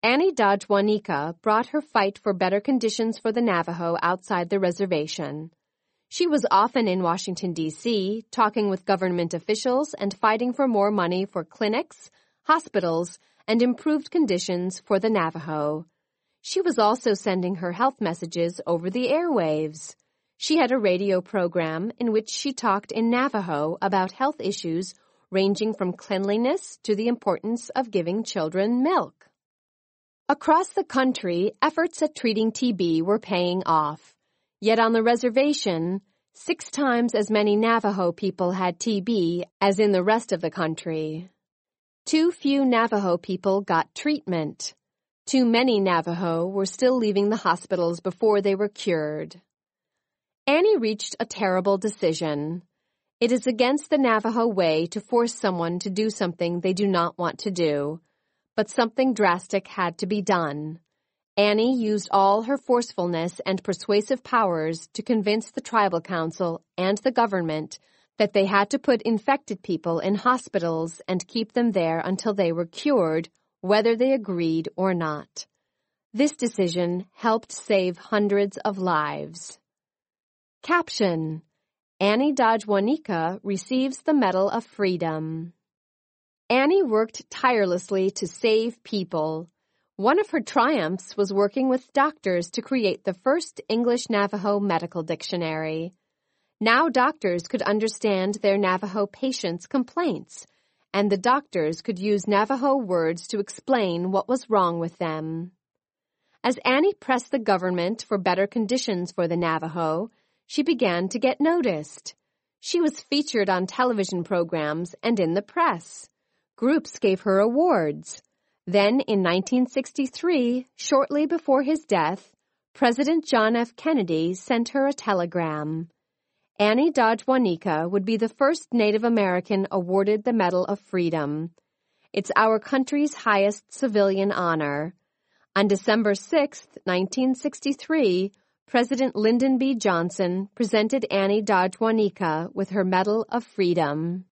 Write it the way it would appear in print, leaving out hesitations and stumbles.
Annie Dodge Juanica brought her fight for better conditions for the Navajo outside the reservation. She was often in Washington, D.C., talking with government officials and fighting for more money for clinics, hospitals, and improved conditions for the Navajo. She was also sending her health messages over the airwaves. She had a radio program in which she talked in Navajo about health issues ranging from cleanliness to the importance of giving children milk. Across the country, efforts at treating TB were paying off. Yet on the reservation, 6 times as many Navajo people had TB as in the rest of the country. Too few Navajo people got treatment. Too many Navajo were still leaving the hospitals before they were cured. Annie reached a terrible decision. It is against the Navajo way to force someone to do something they do not want to do, but something drastic had to be done. Annie used all her forcefulness and persuasive powers to convince the tribal council and the government that they had to put infected people in hospitals and keep them there until they were cured, whether they agreed or not. This decision helped save hundreds of lives. Caption: Annie Dodge Juanica receives the Medal of Freedom. Annie worked tirelessly to save people. One of her triumphs was working with doctors to create the first English Navajo medical dictionary. Now doctors could understand their Navajo patients' complaints, and the doctors could use Navajo words to explain what was wrong with them. As Annie pressed the government for better conditions for the Navajo, she began to get noticed. She was featured on television programs and in the press. Groups gave her awards. Then, in 1963, shortly before his death, President John F. Kennedy sent her a telegram. Annie Dodge Juanica would be the first Native American awarded the Medal of Freedom. It's our country's highest civilian honor. On December 6, 1963, President Lyndon B. Johnson presented Annie Dodge Juanica with her Medal of Freedom.